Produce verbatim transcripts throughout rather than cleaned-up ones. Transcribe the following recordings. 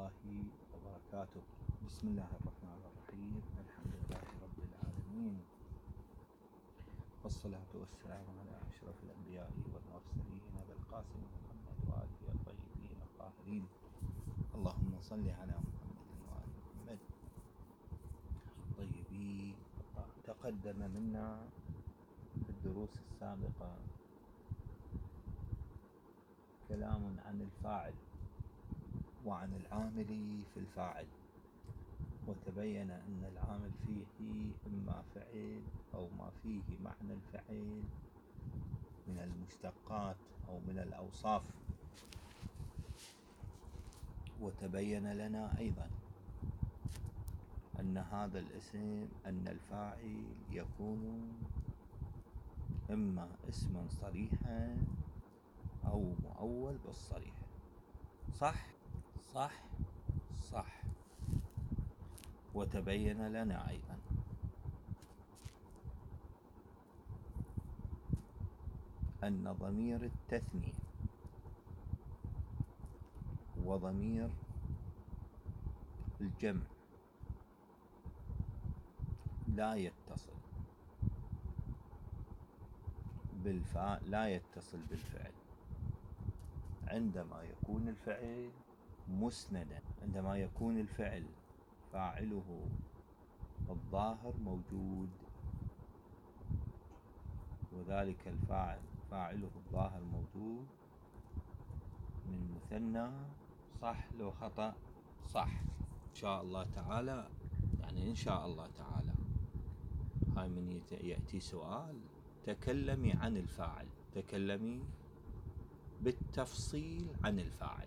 الله وبركاته. بسم الله الرحمن الرحيم. الحمد لله رب العالمين، والصلاة والسلام على أشرف الأنبياء والمرسلين بالقاسم محمد وآله الطيبين الطاهرين. اللهم صل على محمد وآل محمد الطيبين الطاهرين. تقدم منا في الدروس السابقة كلام عن الفاعل وعن العامل في الفاعل، وتبين أن العامل فيه إما فعل أو ما فيه معنى الفعل من المشتقات أو من الأوصاف. وتبين لنا أيضا أن هذا الاسم أن الفاعل يكون إما اسما صريحا أو مؤول بالصريح. صح صح صح. وتبين لنا أيضا أن ضمير التثنية وضمير الجمع لا يتصل بالفعل لا يتصل بالفعل عندما يكون الفعل مسندا، عندما يكون الفعل فاعله الظاهر موجود، وذلك الفاعل فاعله الظاهر موجود من مثنى. صح لو خطأ؟ صح إن شاء الله تعالى. يعني إن شاء الله تعالى هاي من يأتي سؤال تكلمي عن الفاعل، تكلمي بالتفصيل عن الفاعل،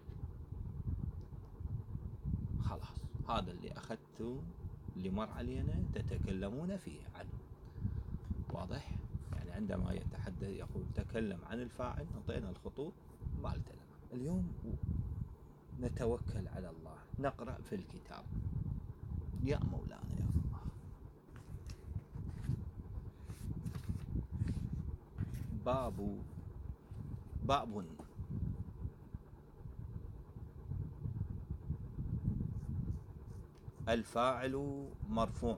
خلاص هذا اللي أخذته اللي مر علينا تتكلمون فيه عنه. واضح؟ يعني عندما يتحدث يقول تكلم عن الفاعل نعطينا الخطوط مالتنا. اليوم نتوكل على الله، نقرأ في الكتاب. يا مولانا يا الله. باب باب الفاعل مرفوع.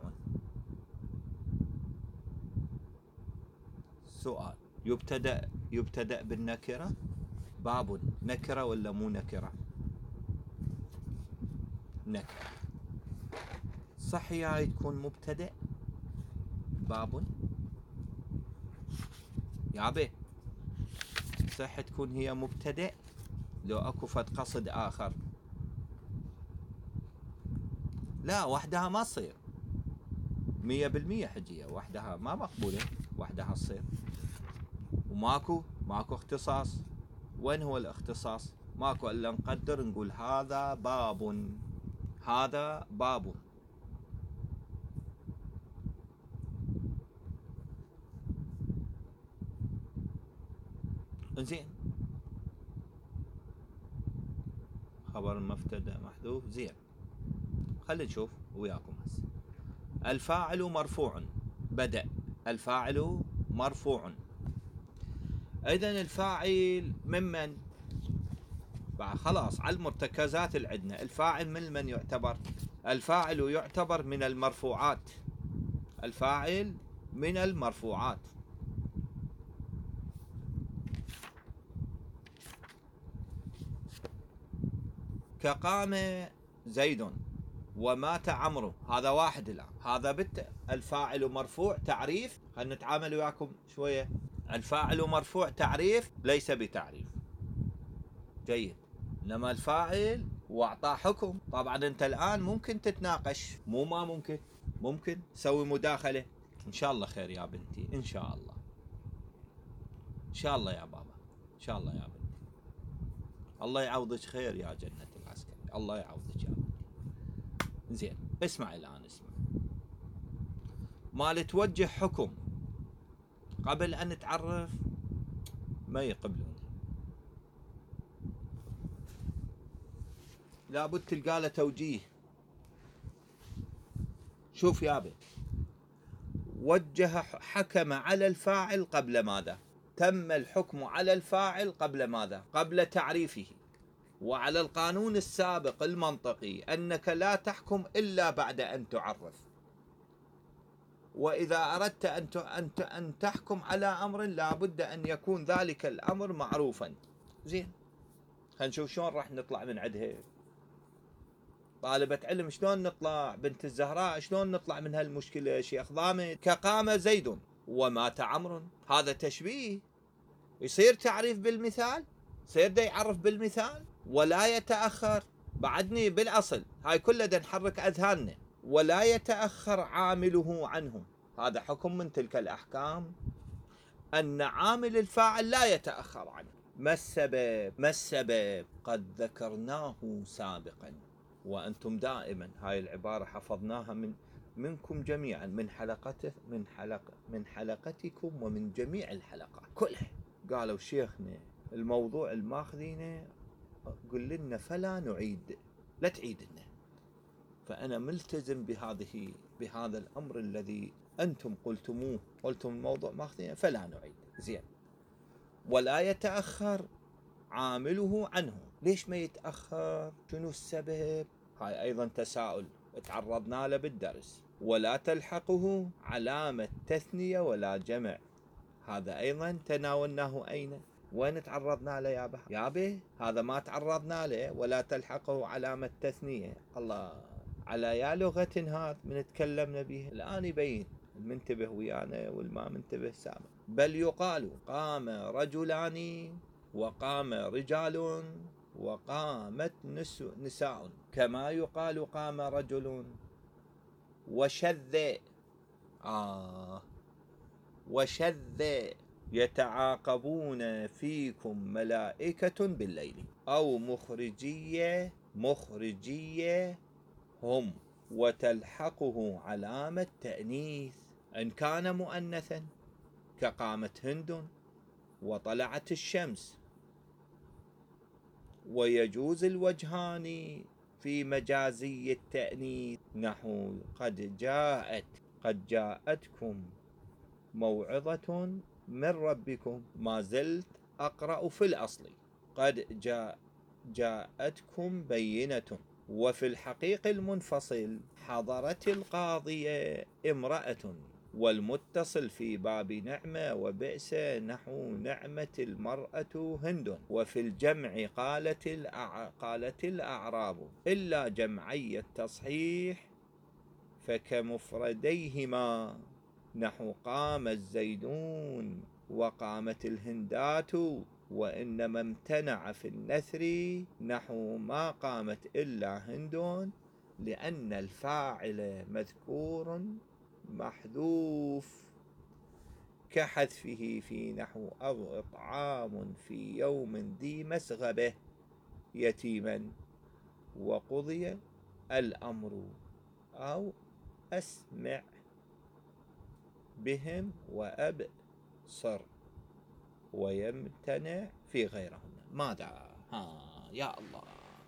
سؤال، يبتدأ يبتدأ بالنكرة؟ باب نكرة ولا مو نكرة؟ نكرة. صح هي تكون مبتدأ باب يا بي، صح تكون هي مبتدأ لو اكو فد قصد اخر. لا وحدها ما تصير مية بالمية حجية، وحدها ما مقبولة، وحدها تصير. وماكو ماكو اختصاص. وين هو الاختصاص؟ ماكو الا نقدر نقول هذا باب، هذا باب. زين، خبر المبتدأ محذوف. زين، خلينا نشوف وياكم هسه. الفاعل مرفوع، بدأ الفاعل مرفوع. اذا الفاعل ممن بعد خلاص على المرتكزات اللي عندنا. الفاعل من من يعتبر؟ الفاعل يعتبر من المرفوعات. الفاعل من المرفوعات. كقام زيد ومات عمرو، هذا واحد. الآن هذا بت الفاعل مرفوع تعريف. خلينا نتعامل وياكم شوية. الفاعل مرفوع تعريف ليس بتعريف. جيد. انما الفاعل واعطاه حكم. طبعا انت الان ممكن تتناقش، مو ما ممكن، ممكن تسوي مداخلة. ان شاء الله خير يا بنتي، ان شاء الله، ان شاء الله يا بابا، ان شاء الله يا بنتي. الله يعوضك خير يا جنة العسكري، الله يعوضك يا بنتي. زين، اسمع الان، اسمع. ما لتوجه حكم قبل ان تعرف ما يقبلون، لابد تلقى له توجيه. شوف يا بي، وجه حكم على الفاعل قبل ماذا؟ تم الحكم على الفاعل قبل ماذا؟ قبل تعريفه. وعلى القانون السابق المنطقي أنك لا تحكم إلا بعد أن تعرف، وإذا أردت أن أن تحكم على أمر لا بد أن يكون ذلك الأمر معروفا. زين، خلينا نشوف شلون راح نطلع من عندها. طالبة علم شلون نطلع، بنت الزهراء شلون نطلع من هالمشكلة؟ شيخ ضامن كقام زيد ومات عمرو، هذا تشبيه، يصير تعريف بالمثال، يصير دا يعرف بالمثال ولا يتأخر. بعدني بالأصل هاي كلها دا نحرك أذهاننا. ولا يتأخر عامله عنه، هذا حكم من تلك الأحكام أن عامل الفاعل لا يتأخر عنه. ما السبب؟ ما السبب؟ قد ذكرناه سابقا، وأنتم دائما هاي العبارة حفظناها من منكم جميعا، من حلقته من حلقة من حلقتكم ومن جميع الحلقات كلها. قالوا شيخنا الموضوع الماخذينه قل لنا فلا نعيد، لا تعيد لنا. فأنا ملتزم بهذه بهذا الأمر الذي أنتم قلتموه، قلتم الموضوع ماخذينه فلا نعيد. زين. ولا يتأخر عامله عنه، ليش ما يتأخر؟ شنو السبب؟ هاي أيضا تساؤل تعرضنا له بالدرس. ولا تلحقه علامة تثنية ولا جمع، هذا أيضا تناولناه. أين؟ وين تعرضنا له يابا؟ يابا هذا ما تعرضنا له. ولا تلحقه علامة تثنية، الله على يا لغة هذا من تكلمنا به الآن يبين المنتبه ويانا والما منتبه سامع. بل يقال قام رجلان وقام رجال وقامت نساء، كما يقال قام رجل وشذ آه وشذ يتعاقبون فيكم ملائكة بالليل، أو مخرجية مخرجية هم، وتلحقه علامة تأنيث إن كان مؤنثا كقامت هند وطلعت الشمس. ويجوز الوجهان في مجازي التأنيث، نحو قد جاءت قد جاءتكم موعظة من ربكم. ما زلت أقرأ في الأصل قد جاء جاءتكم بينة. وفي الحقيق المنفصل حضرت القاضية امرأة، والمتصل في باب نعمة وبئس نحو نعمة المرأة هند. وفي الجمع قالت الأع... قالت الأعراب إلا جمعي التصحيح فكمفرديهما، نحو قام الزيدون وقامت الهندات. وإنما امتنع في النثر نحو ما قامت إلا هند، لأن الفاعل مذكور محذوف، كحذفه في نحو أو إطعام في يوم ذي مسغبة يتيما، وقضي الأمر، أو أسمع بهم وأبصر، ويمتنع في غيرهن. ماذا؟ ها يا الله.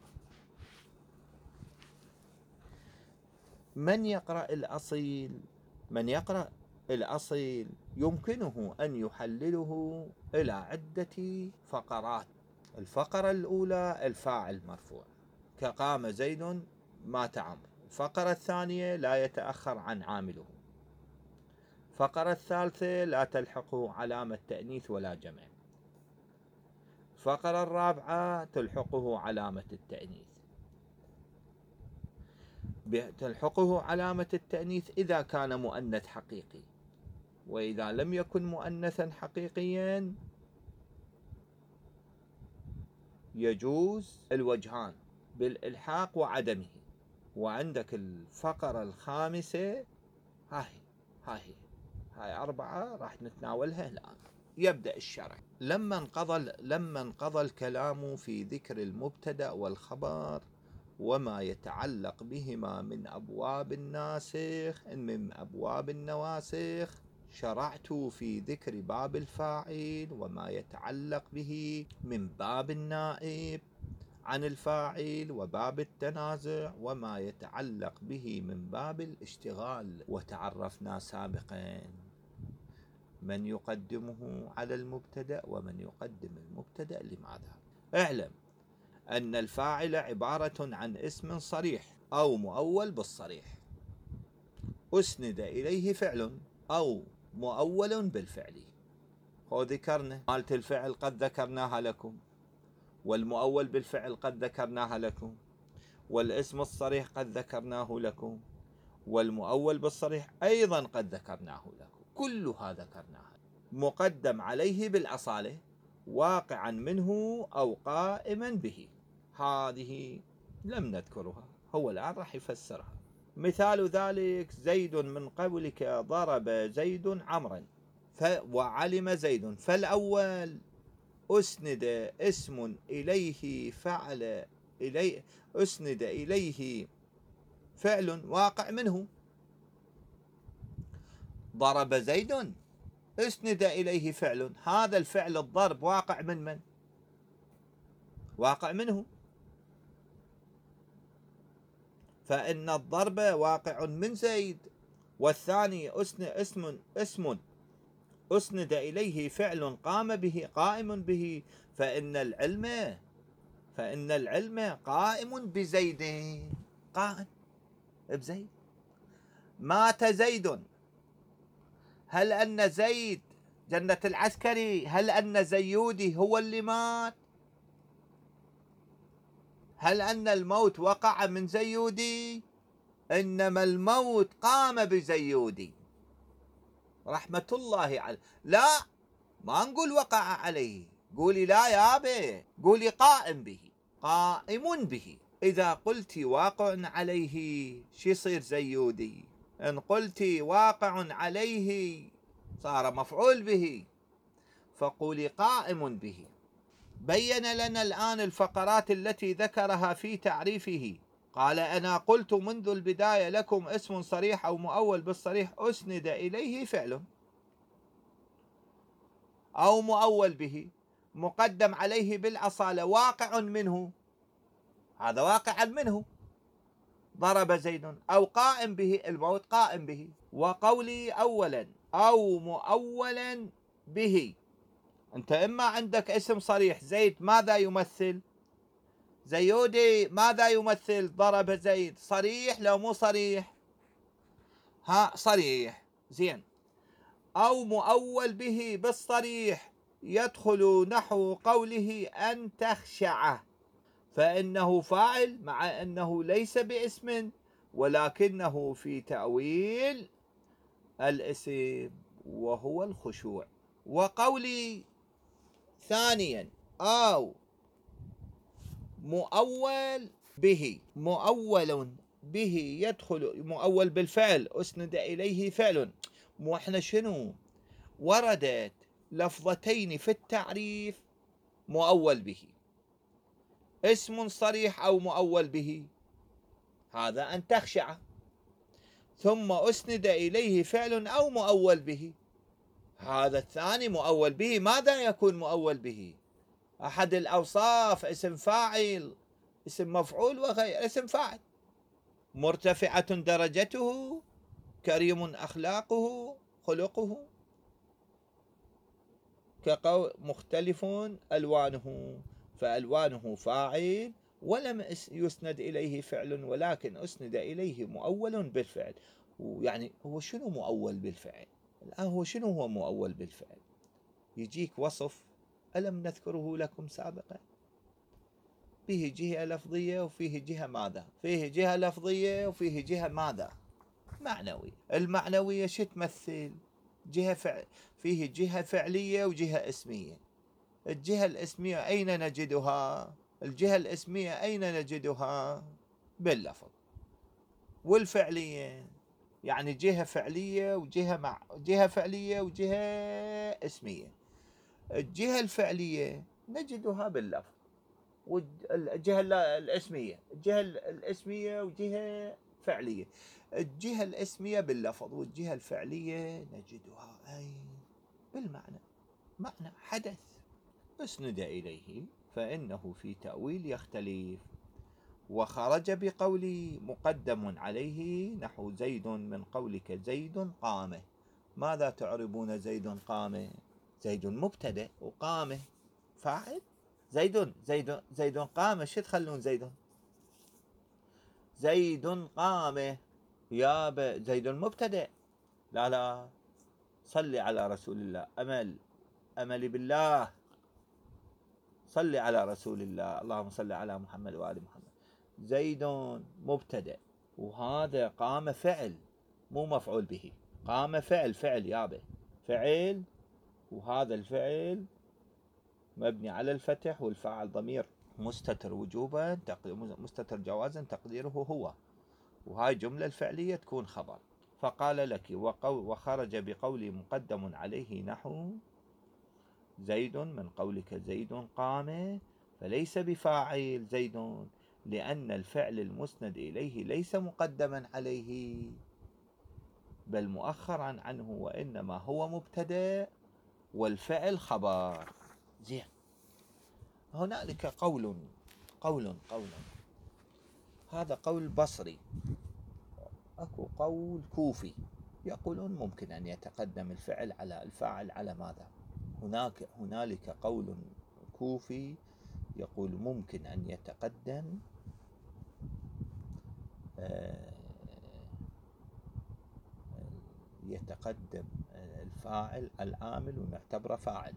من يقرأ الأصيل من يقرأ الأصيل يمكنه أن يحلله إلى عدة فقرات. الفقرة الأولى الفاعل مرفوع كقام زيد مات عمرو. الفقرة الثانية لا يتأخر عن عامله. الفقرة الثالثة لا تلحقه علامة تأنيث ولا جمع. الفقرة الرابعة تلحقه علامة التأنيث. تلحقه علامة التأنيث إذا كان مؤنث حقيقي، وإذا لم يكن مؤنثا حقيقيا يجوز الوجهان بالإلحاق وعدمه. وعندك الفقرة الخامسة، هاي هاي هاي أربعة راح نتناولها الآن. يبدأ الشرح. لما انقضى لما انقضى الكلام في ذكر المبتدأ والخبر وما يتعلق بهما من أبواب الناسخ من أبواب النواسخ، شرعت في ذكر باب الفاعل وما يتعلق به من باب النائب عن الفاعل، وباب التنازع وما يتعلق به من باب الاشتغال. وتعرفنا سابقا من يقدمه على المبتدأ ومن يقدم المبتدأ لماذا. اعلم أن الفاعل عبارة عن اسم صريح أو مؤول بالصريح أسند إليه فعل أو مؤول بالفعل. وذكرنا مالت الفعل قد ذكرناها لكم، والمؤول بالفعل قد ذكرناها لكم، والاسم الصريح قد ذكرناه لكم، والمؤول بالصريح أيضا قد ذكرناه لكم. كلها ذكرناها. مقدم عليه بالأصالة، واقعا منه أو قائما به، هذه لم نذكرها، هو الآن راح يفسرها. مثال ذلك زيد من قولك ضرب زيد عمرا وعلم زيد، فالأول أسند اسم إليه فعل إليه أسند إليه فعل واقع منه. ضرب زيد أسند إليه فعل، هذا الفعل الضرب واقع من من؟ واقع منه، فإن الضرب واقع من زيد. والثاني اسم اسم اسم أسند إليه فعل قام به قائم به، فإن العلم فإن العلم قائم بزيد، قائم بزيد. مات زيد، هل أن زيد جنة العسكري هل أن زيودي هو اللي مات؟ هل أن الموت وقع من زيودي؟ إنما الموت قام بزيودي رحمة الله عليه. لا، ما نقول وقع عليه، قولي لا يابا، قولي قائم به، قائم به. إذا قلت واقع عليه شو يصير زيودي؟ إن قلت واقع عليه صار مفعول به، فقولي قائم به. بين لنا الآن الفقرات التي ذكرها في تعريفه. قال أنا قلت منذ البداية لكم اسم صريح أو مؤول بالصريح أسند إليه فعل أو مؤول به مقدم عليه بالأصالة واقع منه، هذا واقع منه ضرب زيد، أو قائم به الموت قائم به. وقولي أولا أو مؤولا به، أنت إما عندك اسم صريح زيد ماذا يمثل؟ زيودي ماذا يمثل؟ ضرب زيد، صريح لو مو صريح؟ ها صريح، زين. أو مؤول به بالصريح يدخل نحو قوله أن تخشع، فإنه فاعل مع أنه ليس باسم ولكنه في تأويل الاسم وهو الخشوع. وقولي ثانيا أو مؤول به، مؤول به يدخل مؤول بالفعل أسند إليه فعل. وإحنا شنو وردت لفظتين في التعريف مؤول به، اسم صريح أو مؤول به، هذا أن تخشع، ثم أسند إليه فعل أو مؤول به، هذا الثاني مؤول به. ماذا يكون مؤول به؟ أحد الأوصاف، اسم فاعل، اسم مفعول وغير اسم فاعل. مرتفعة درجته، كريم أخلاقه خلقه، كقول مختلف ألوانه، فألوانه فاعل ولم يسند إليه فعل ولكن أسند إليه مؤول بالفعل. يعني هو شنو مؤول بالفعل؟ الآن هو شنو هو مؤول بالفعل؟ يجيك وصف ألم نذكره لكم سابقا؟ فيه جهة لفظية وفيه جهة ماذا؟ فيه جهة لفظية وفيه جهة ماذا؟ معنوي. المعنوية شو تمثل؟ جهة فعل، فيه جهة فعلية وجهة اسمية. الجهة الاسمية أين نجدها؟ الجهة الاسمية أين نجدها؟ باللفظ. والفعلية يعني جهة فعلية وجهة مع جهة فعلية وجهة اسمية. الجهة الفعلية نجدها باللفظ، والجهة الاسمية الجهة الاسمية وجهة فعلية. الجهة الاسمية باللفظ والجهة الفعلية نجدها أي بالمعنى، معنى حدث أسند إليه، فإنه في تأويل يختلف. وخرج بقولي مقدم عليه نحو زيد من قولك زيد قامه. ماذا تعربون زيد قامه؟ زيد مبتدأ وقامه فاعل، زيد زيد زيد قام، شو تخلون زيد؟ زيد قام يا زيد مبتدأ. لا لا، صلي على رسول الله. أمل أملي بالله، صلي على رسول الله. اللهم صل على محمد وآل محمد. زيد مبتدأ، وهذا قام فعل مو مفعول به. قام فعل، فعل يابا، فعل، وهذا الفعل مبني على الفتح، والفاعل ضمير مستتر وجوبا، مستتر جوازا، تقديره هو، وهاي جملة الفعلية تكون خبر. فقال لك وخرج بقولي مقدم عليه نحو زيد من قولك زيد قام، فليس بفاعل زيد، لأن الفعل المسند إليه ليس مقدما عليه بل مؤخرا عنه، وإنما هو مبتدأ والفعل خبر. زين، هنالك قول قول قول هذا قول بصري. أكو قول كوفي يقولون ممكن أن يتقدم الفعل على الفاعل على ماذا؟ هناك هنالك قول كوفي يقول ممكن أن يتقدم يتقدم الفاعل العامل ونعتبره فاعل،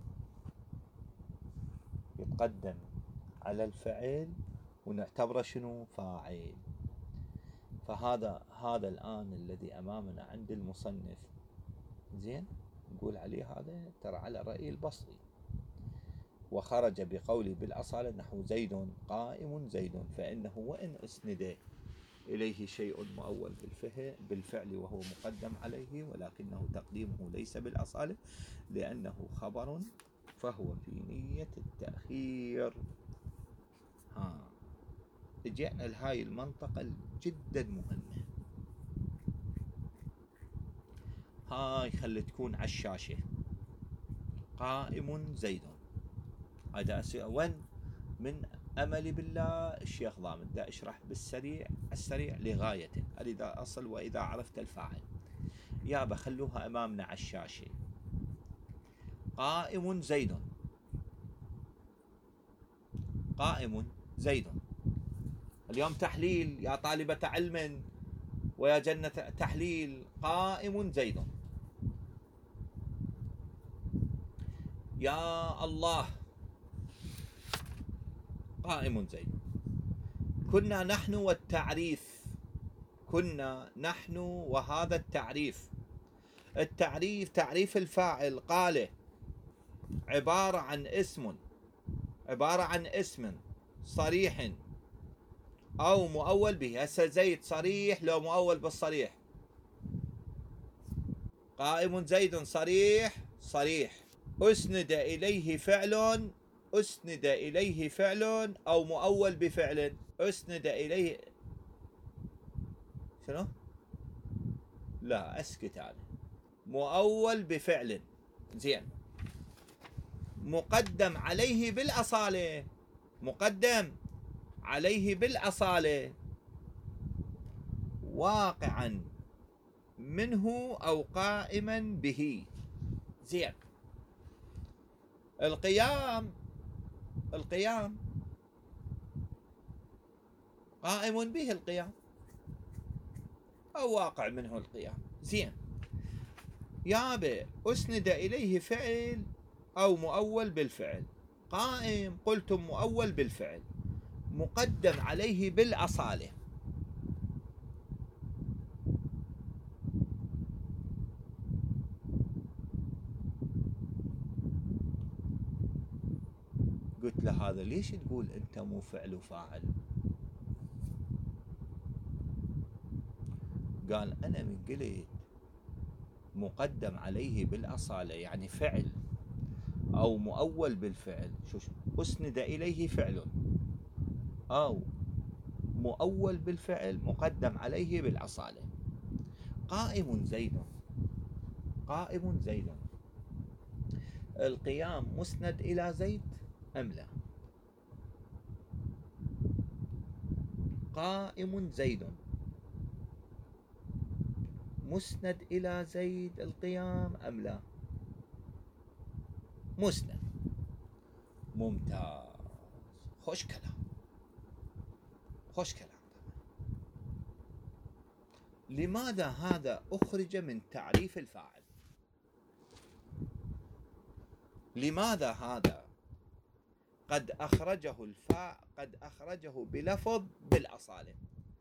يتقدم على الفعل ونعتبره شنو؟ فاعل. فهذا هذا الآن الذي أمامنا عند المصنف، زين، نقول عليه هذا ترى على رأي البصري. وخرج بقوله بالأصالة نحو زيد قائم زيد، فإنه وإن أسند إليه شيء مؤول بالفعل وهو مقدم عليه، ولكنه تقديمه ليس بالأصالة لأنه خبر، فهو في نية التأخير. ها، رجعنا لهاي المنطقة جدا مهمة. هاي خلي تكون على الشاشة. قائم زيد، هذا وين؟ من أملي بالله الشيخ ضامن دا اشرح بالسريع السريع لغايته. هذا أصل، وإذا عرفت الفاعل يابا خلوها أمامنا على الشاشة. قائم زيد، قائم زيد. اليوم تحليل يا طالبة علم ويا جنة تحليل. قائم زيد، يا الله قائم زيد. كنا نحن والتعريف، كنا نحن وهذا التعريف. التعريف تعريف الفاعل قال عبارة عن اسم، عبارة عن اسم صريح أو مؤول به. هسه زيد صريح لو مؤول بالصريح؟ قائم زيد صريح صريح. أسند إليه فعل، أسند إليه فعل أو مؤول بفعل. أسند إليه شنو؟ لا أسكت أنا. مؤول بفعل، زين. مقدم عليه بالأصالة، مقدم عليه بالأصالة واقعا منه أو قائما به. زين، القيام، القيام قائم به القيام أو واقع منه القيام. زين يابا، أسند إليه فعل أو مؤول بالفعل. قائم قلتم مؤول بالفعل، مقدم عليه بالأصالة. قلت له هذا ليش تقول أنت مو فعل وفاعل؟ قال أنا من قلت مقدم عليه بالأصالة يعني فعل أو مؤول بالفعل، شو أسند إليه فعل أو مؤول بالفعل مقدم عليه بالأصالة. قائم زيد، قائم زيد، القيام مسند إلى زيد أم لا؟ قائم زيد مسند إلى زيد القيام أم لا؟ مسند. ممتاز. خوش كلام، خوش كلام. لماذا هذا أخرج من تعريف الفاعل؟ لماذا هذا قد أخرجه الفاعل قد أخرجه بلفظ بالأصالة؟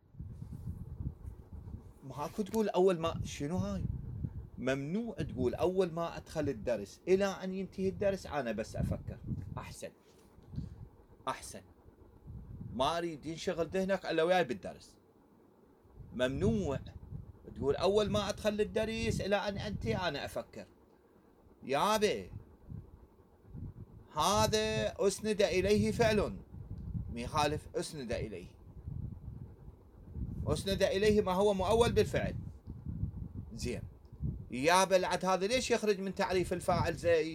ماكو تقول أول ما شنو هاي؟ ممنوع تقول أول ما أدخل الدرس إلى أن ينتهي الدرس أنا بس أفكر. أحسن أحسن، ما أريد ينشغل ذهنك إلا وياي بالدرس. ممنوع تقول أول ما أدخل الدرس إلى أن أنتهي أنا أفكر. يابي هذا أسند إليه فعل مخالف. أسند إليه، أسند إليه ما هو مؤول بالفعل. زين يا بلعت هذا ليش يخرج من تعريف الفاعل زيد؟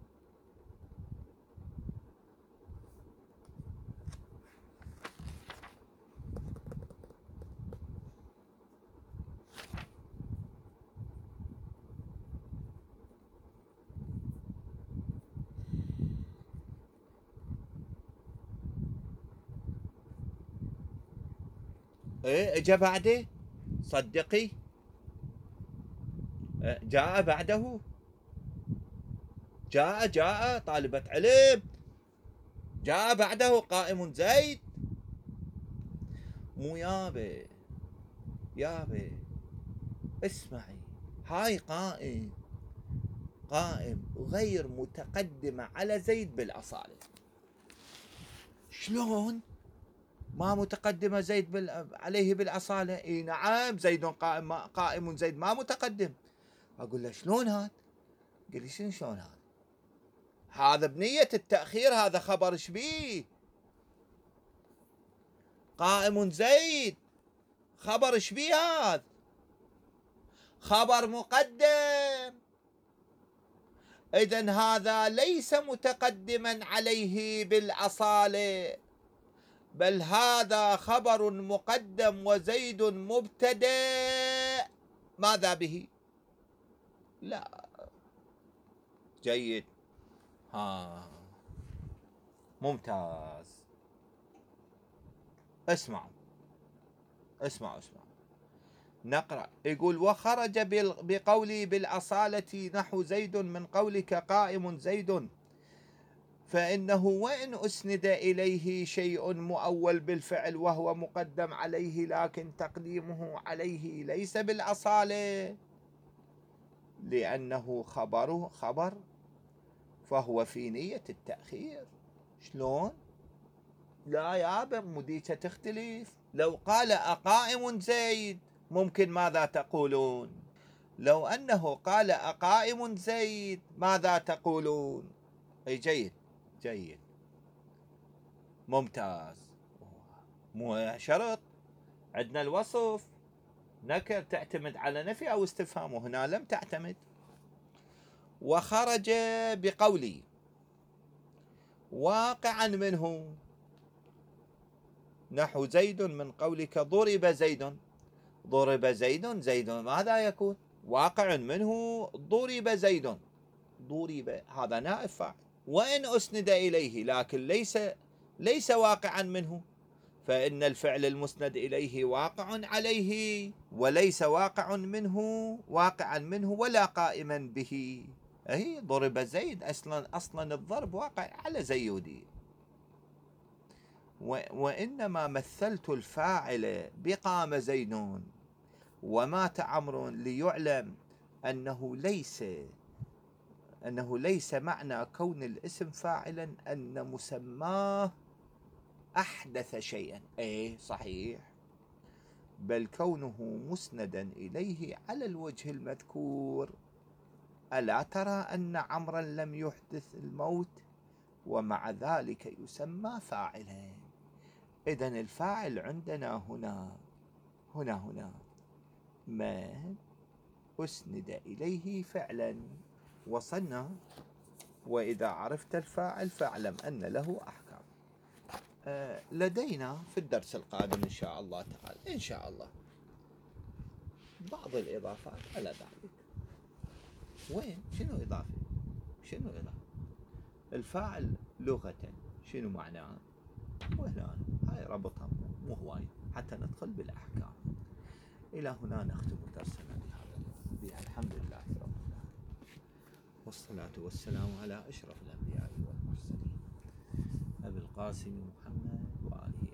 ايه اجا بعده صدقي، جاء بعده، جاء جاء طالبة علم، جاء بعده قائم زيد. مو يابي يابي اسمعي، هاي قائم قائم غير متقدمة على زيد بالأصالة. شلون ما متقدمة زيد بال... عليه بالأصالة؟ اي نعم زيد قائم، قائم زيد ما متقدم. اقول له شلون هذا؟ قال لي شنو شلون هذا؟ هذا بنية التأخير، هذا خبر شبيه؟ قائم زيد خبر شبيه؟ هذا خبر مقدم. إذن هذا ليس متقدما عليه بالأصالة، بل هذا خبر مقدم وزيد مبتدأ. ماذا به؟ لا جيد. ها ممتاز. اسمعوا اسمعوا اسمعوا نقرأ. يقول وخرج بقولي بالأصالة نحو زيد من قولك قائم زيد، فإنه وإن أسند إليه شيء مؤول بالفعل وهو مقدم عليه لكن تقديمه عليه ليس بالأصالة لأنه خبره خبر فهو في نية التأخير. شلون؟ لا يابا مديشة تختلف. لو قال أقائم زيد ممكن ماذا تقولون؟ لو أنه قال أقائم زيد ماذا تقولون؟ أي جيد جيد ممتاز. مو شرط، عندنا الوصف نكر تعتمد على نفي أو استفهام، وهنا لم تعتمد. وخرج بقولي واقعا منه نحو زيد من قولك ضرب زيد. ضرب زيد، زيد ماذا يكون؟ واقع منه ضرب زيد. ضرب هذا نائب فاعل، وإن أسند إليه لكن ليس ليس واقعا منه، فإن الفعل المسند إليه واقع عليه وليس واقع منه واقعا منه ولا قائما به. أي ضرب زيد أصلا أصلا الضرب واقع على زيودي، وإنما مثلت الفاعل بقام زيد ومات عمرو ليعلم أنه ليس أنه ليس معنى كون الاسم فاعلا أن مسماه أحدث شيئا. أي صحيح، بل كونه مسندا إليه على الوجه المذكور. ألا ترى أن عمرا لم يحدث الموت ومع ذلك يسمى فاعلا؟ إذن الفاعل عندنا هنا هنا هنا ما أسند إليه فعلا. وصلنا. وإذا عرفت الفاعل فاعلم أن له أحكام. أه لدينا في الدرس القادم إن شاء الله تعالى إن شاء الله بعض الإضافات على ذلك. وين؟ شنو إضافة؟ شنو إضافة؟ الفاعل لغة شنو معناه؟ وهنا هاي ربطها مو هواي حتى ندخل بالأحكام. إلى هنا نختم درسنا بهذا الحمد لله رب العالمين، والصلاة والسلام على أشرف الأنبياء والمرسلين أبي القاسم محمد وآله